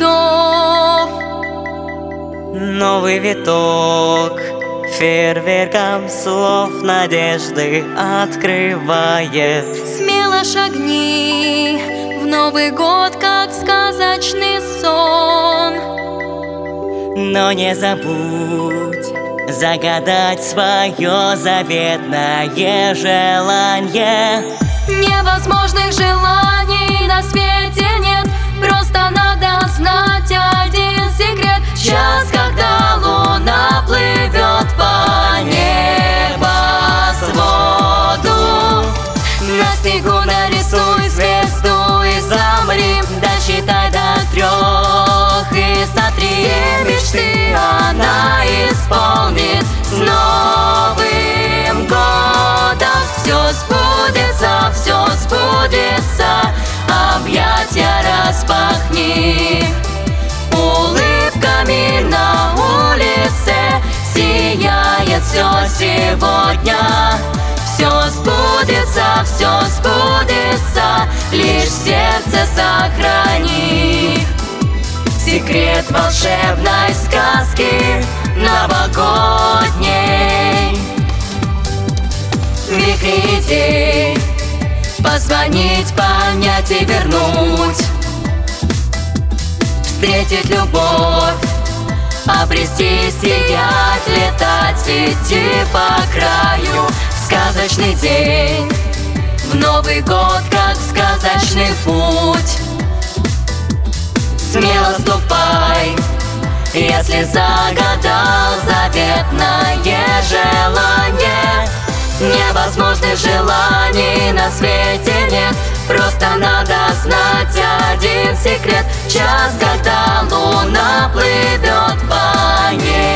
путев. Новый виток фейерверком слов надежды открывает. Смело шагни в Новый год, как в сказочный сон. Но не забудь загадать свое заветное желание. Невозможных желаний на свете нет, просто надо знать один секрет. Час, когда луна плывет по небосводу, на снегу нарисуй звезду и замри, досчитай до 3 и сотри. Все мечты она исполнит. С Новым годом все сбудется, все сбудется. Объятия распахни, улыбками на улице сияет все сегодня. Все сбудется, лишь в сердце сохрани. Секрет волшебной сказки новогодней. Вихри идей, позвонить, понять и вернуть. Встретить любовь, обрести, сиять, летать, идти по краю. Сказочный день, в Новый год, как в сказочный путь. Смело ступай, если загадал заветное желание. Невозможных желаний на свете нет, просто надо знать один секрет. Час, когда луна плывет по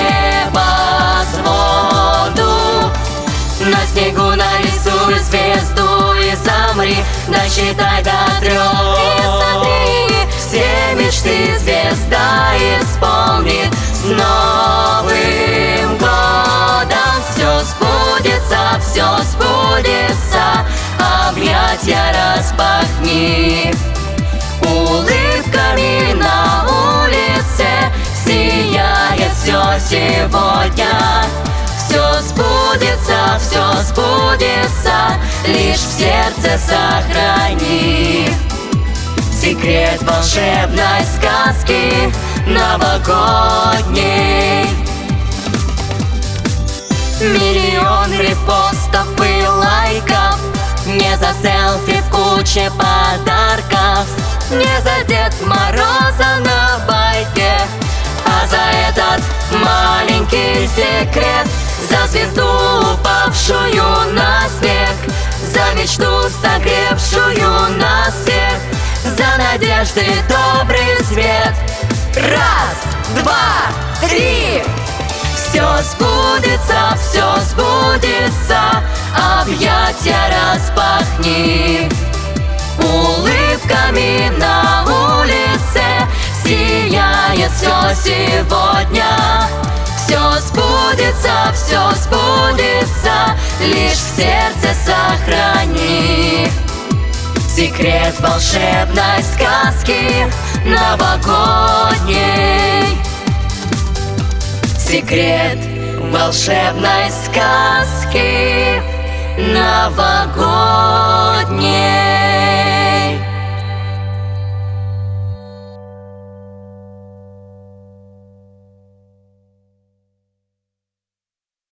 небосводу, на снегу нарисуй звезду и замри, досчитай до 3 и сотри. Все мечты звезда исполнит. С Новым годом все сбудется. Объятия распахни, улыбками на улице сияет все сегодня. Все сбудется, лишь в сердце сохрани. Секрет волшебной сказки новогодней. Миллион репостов и лайков, не за селфи в куче подарков, не за Дед Мороза на байке, а за этот маленький секрет. За звезду, упавшую на снег, за мечту, согревшую нас всех, за надежды добрый свет. 1, 2, 3. Все сбудется, объятия распахни, улыбками на улице сияет все сегодня. Все сбудется, лишь в сердце сохрани. Секрет волшебной сказки новогодней. Секрет волшебной сказки новогодней.